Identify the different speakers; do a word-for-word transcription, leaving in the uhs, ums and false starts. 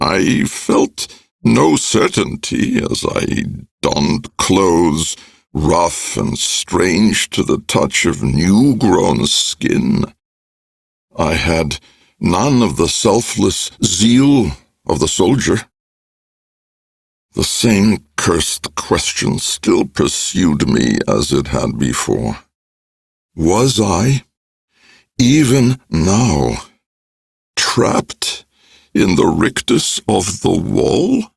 Speaker 1: I felt no certainty as I donned clothes rough and strange to the touch of new-grown skin. I had none of the selfless zeal of the soldier. The same cursed question still pursued me as it had before. Was I, even now, trapped in the rictus of the wall?